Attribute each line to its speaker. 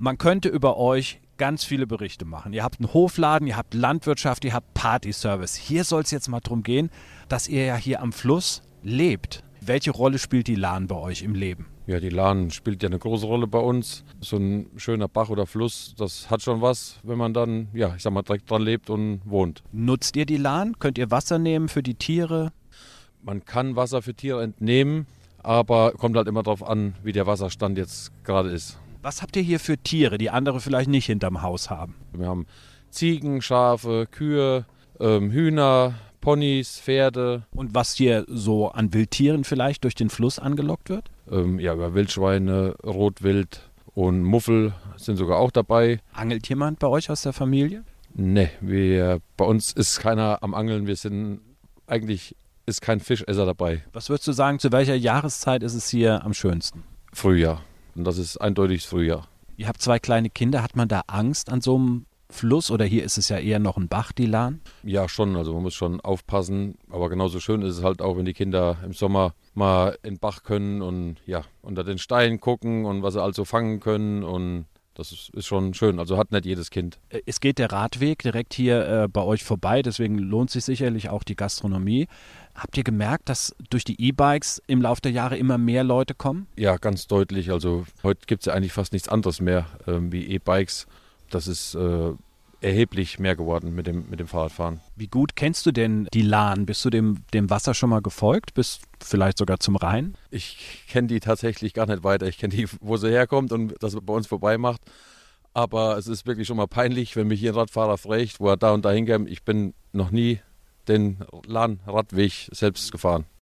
Speaker 1: Man könnte über euch ganz viele Berichte machen. Ihr habt einen Hofladen, ihr habt Landwirtschaft, ihr habt Partyservice. Hier soll es jetzt mal darum gehen, dass ihr ja hier am Fluss lebt. Welche Rolle spielt die Lahn bei euch im Leben?
Speaker 2: Ja, die Lahn spielt ja eine große Rolle bei uns. So ein schöner Bach oder Fluss, das hat schon was, wenn man dann, ja, ich sag mal, direkt dran lebt und wohnt.
Speaker 1: Nutzt ihr die Lahn? Könnt ihr Wasser nehmen für die Tiere?
Speaker 2: Man kann Wasser für Tiere entnehmen, aber kommt halt immer darauf an, wie der Wasserstand jetzt gerade ist.
Speaker 1: Was habt ihr hier für Tiere, die andere vielleicht nicht hinterm Haus haben?
Speaker 2: Wir haben Ziegen, Schafe, Kühe, Hühner, Ponys, Pferde.
Speaker 1: Und was hier so an Wildtieren vielleicht durch den Fluss angelockt wird?
Speaker 2: Ja, über Wildschweine, Rotwild und Muffel sind sogar auch dabei.
Speaker 1: Angelt jemand bei euch aus der Familie?
Speaker 2: Ne, bei uns ist keiner am Angeln. Eigentlich ist kein Fischesser dabei.
Speaker 1: Was würdest du sagen, zu welcher Jahreszeit ist es hier am schönsten?
Speaker 2: Frühjahr. Und das ist eindeutig Frühjahr.
Speaker 1: Ihr habt 2 kleine Kinder. Hat man da Angst an so einem Fluss? Oder hier ist es ja eher noch ein Bach, die Lahn?
Speaker 2: Ja, schon. Also man muss schon aufpassen. Aber genauso schön ist es halt auch, wenn die Kinder im Sommer mal in den Bach können und ja, unter den Steinen gucken und was sie also fangen können. Und das ist schon schön. Also hat nicht jedes Kind.
Speaker 1: Es geht der Radweg direkt hier bei euch vorbei. Deswegen lohnt sich sicherlich auch die Gastronomie. Habt ihr gemerkt, dass durch die E-Bikes im Laufe der Jahre immer mehr Leute kommen?
Speaker 2: Ja, ganz deutlich. Also heute gibt es ja eigentlich fast nichts anderes mehr wie E-Bikes. Das ist erheblich mehr geworden mit dem Fahrradfahren.
Speaker 1: Wie gut kennst du denn die Lahn? Bist du dem Wasser schon mal gefolgt? Bist vielleicht sogar zum Rhein?
Speaker 2: Ich kenne die tatsächlich gar nicht weiter. Ich kenne die, wo sie herkommt und dass sie bei uns vorbei macht. Aber es ist wirklich schon mal peinlich, wenn mich hier ein Radfahrer fragt, wo er da und da hinkommt. Ich bin noch nie den Lahn-Radweg selbst gefahren.